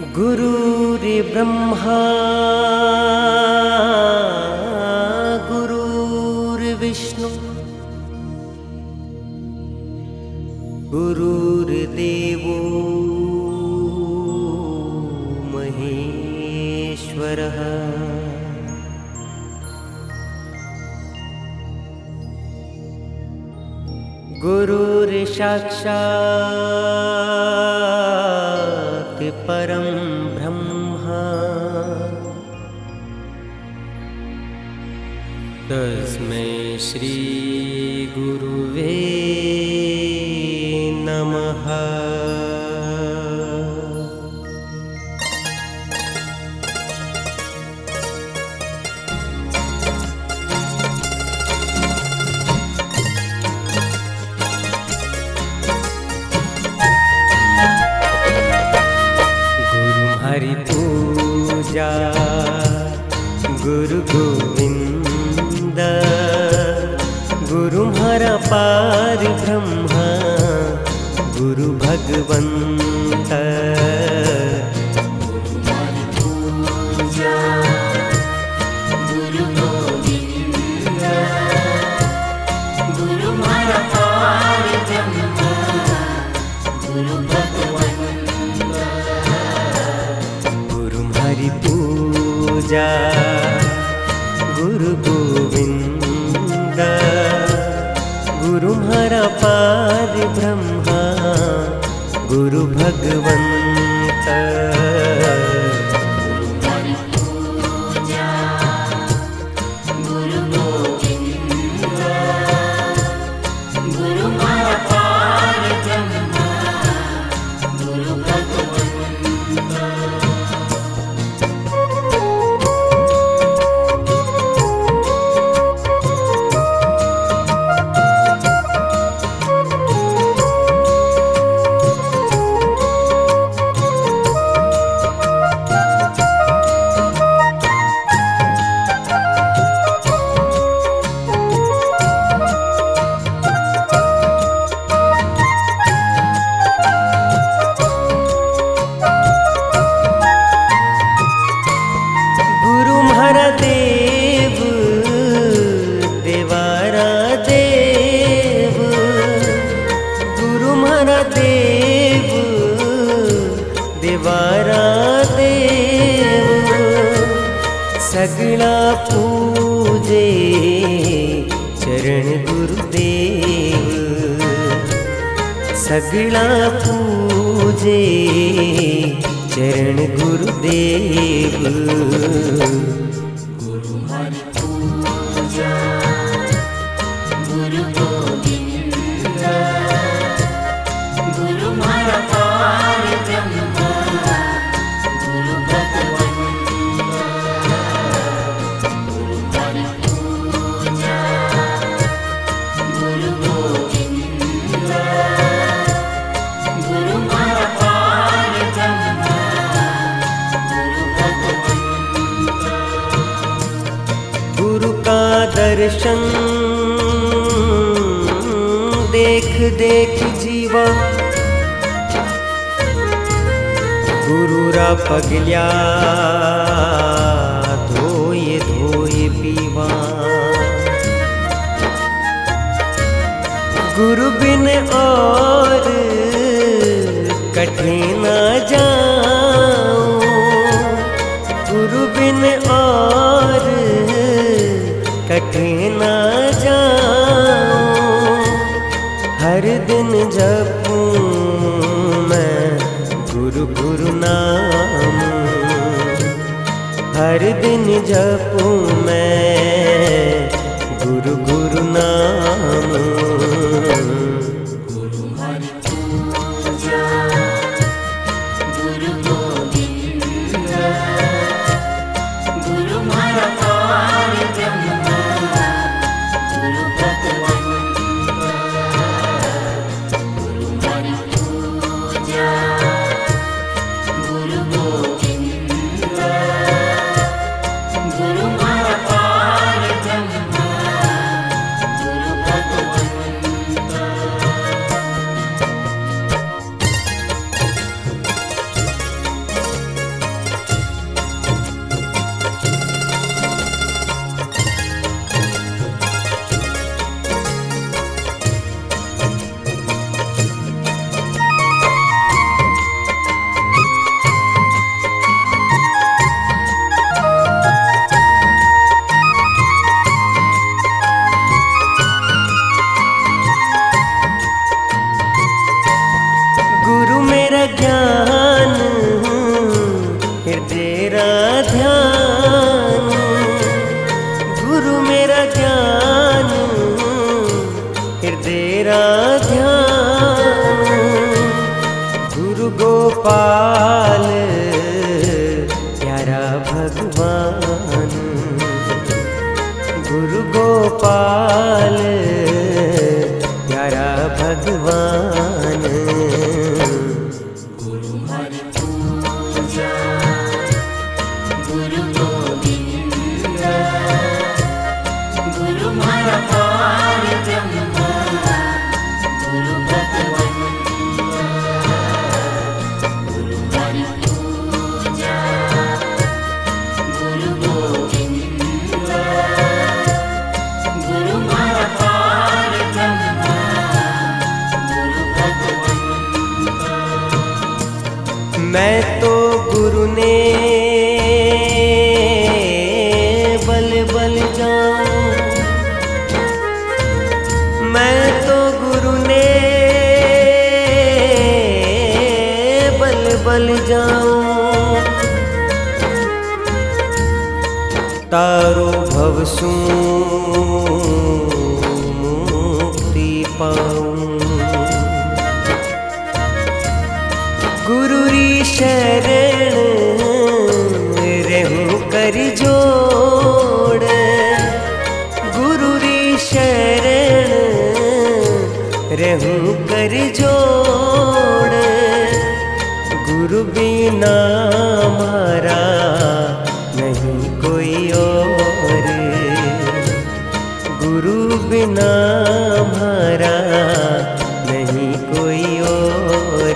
गुरुर्ब्रह्मा गुरुर्विष्णु गुरुर्देवो महेश्वरः। गुरुर्साक्षात् परं ब्रह्म तस्मै श्री गुरुवे नमः। हरि पूजा गुरु गोविंद गुरु हरा पार ब्रह्मा गुरु भगवंत। गुरु गोविंद गुरु हरा पार ब्रह्मा गुरु भगवंत। हरि पूजा गुरु गोविंद गुरु हरा पार ब्रह्मा गुरु भगवंत। हरि पूजा गुरु गोविंद गुरु हरा पार ब्रह्मा गुरु भगवंत। देवारा देव सगला पूजे चरण गुरुदेव सगला पूजे चरण गुरुदेव। गुरु हरि पूजा गुरु गोविंद गुरु हरा पार ब्रह्मा गुरु भगवंत। गुरु हरि पूजा गुरु गोविंद गुरु हरा पार ब्रह्मा गुरु भगवंत। गुरु का दर्शन देख देख जीवा गुरुरा पगल्या धोए धोए पीवा। गुरु बिन और कठिन न जाऊं गुरु बिन और कठिन न जाऊं। हर दिन जपूं मैं गुरु गुरु नाम हर दिन जपूं मैं गुरु गुरु नाम। गुरु हरि पूजा गुरु गोविंद गुरु हरा पार ब्रह्मा गुरु भगवंत। गुरु हरि पूजा गुरु गोविंद गुरु हरा पार ब्रह्मा गुरु भगवंत। मेरा ध्यान गुरु गोपाल प्यारा भगवान, गुरु गोपाल प्यारा भगवान। गुरु हरि पूजा, गुरु गोविंद, गुरु मारा पार ब्रह्म, गुरु भगवंत। गुरु हरि पूजा, गुरु गोविंद, गुरु मारा पार ब्रह्म, गुरु भगवंत। मैं तो गुरु ने बल बल जाऊं, मैं तो गुरु ने बल बल जाऊं, तारो भवसु मुक्ति पाऊं। गुरु री शरण रहूं कर जोड़, गुरु री शरण रहूं कर जोड़। गुरु बिना हमारा नहीं कोई और, गुरु बिना हमारा नहीं कोई और।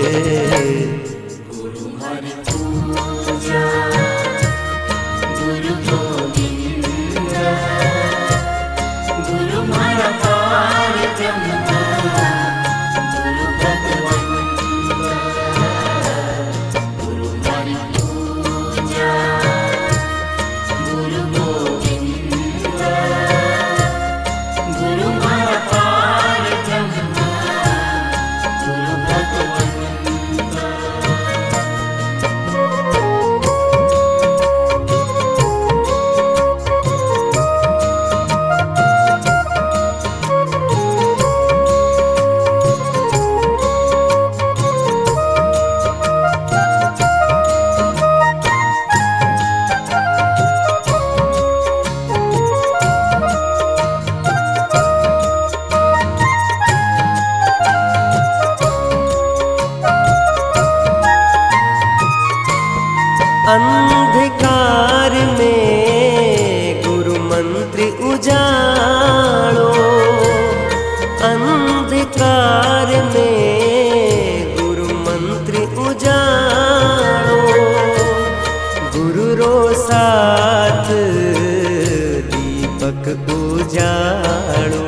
गुरु हरि पूजा, गुरु गोविंद, गुरु मारा पार ब्रह्म, गुरु भगवंत। गुरु हरि पूजा, गुरु गोविंद, गुरु मारा पार ब्रह्म, गुरु भगवंत। अंधकार में गुरु मंत्र उजाड़ो, अंधकार में गुरु मंत्र उजाड़ो। गुरु रो साथ दीपक उजाड़ो,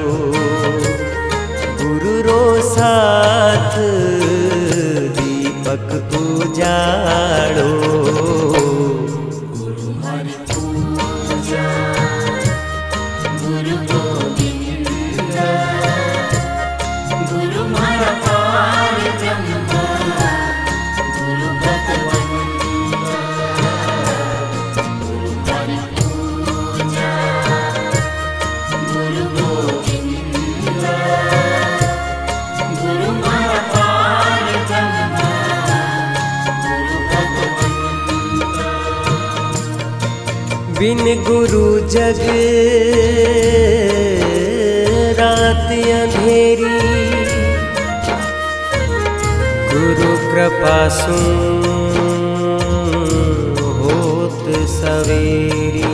गुरु रो साथ दीपक उजाड़ो। गुरु हरि पूजा, गुरु गोविंद, गुरु मारा पार ब्रह्म, गुरु भगवंत। गुरु हरि पूजा, गुरु गोविंद, गुरु मारा पार ब्रह्म, गुरु भगवंत। बिन गुरु जग रात अंधेरी, गुरु कृपा सु होत सवेरी।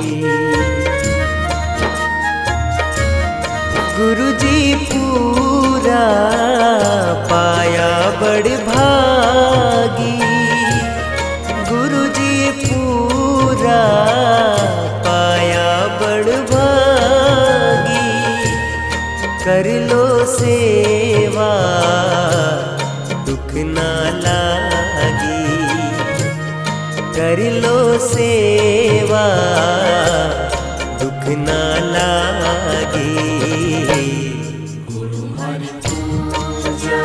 गुरु जी पूरा पाया बड़ भागी, गुरु जी पूरा पाया बड़ भागी। कर लो सेवा दुख ना लागी, कर लो सेवा दुख ना लागी। गुरु हरि पूजा,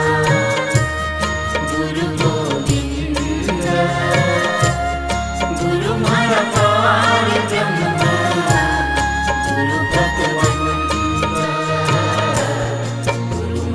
गुरु गोविंद, गुरु मारा पार ब्रह्म, गुरु भगवंत। गुरु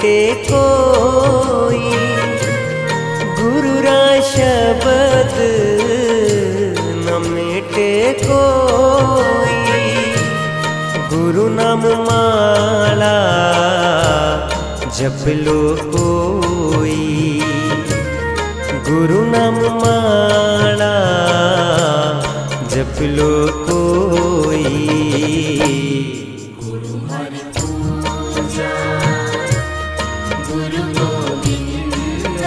मेटे कोई, गुरु रा शब्द न मेटे कोई। गुरु नाम माला जप लो कोई, गुरु नाम माला जप लो कोई। गुरु हरि पूजा गुरु गोविंद,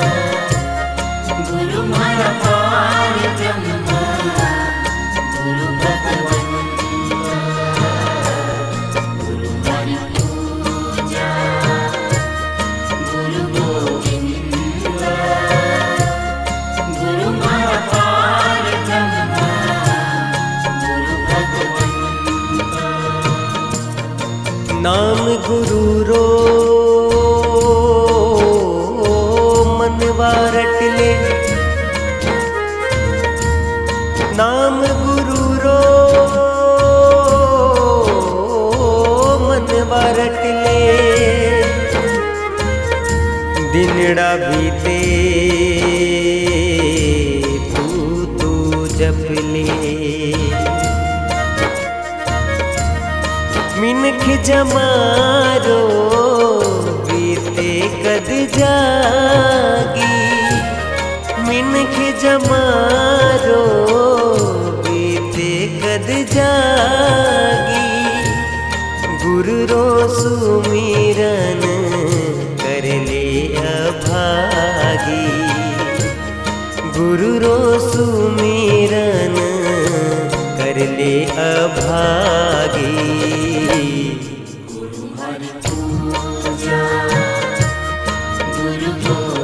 गुरु मारा पार ब्रह्म, गुरु भगवंत। गुरु हरि पूजा गुरु गोविंद, गुरु मारा पार ब्रह्म, गुरु भगवंत। नाम गुरु रो मनवा रट ले, नाम गुरु रो मनवा रट ले। दिनड़ा बीते तू जप ले, मिनख जमारो बीते कद जागी, मिनख जमारो बीते कद जागी। गुरु रो सुमिरन कर ले अभागी, गुरु रो सुमिरन कर ले अभागी। गुरु हरि पूजा गुरु गोविंद,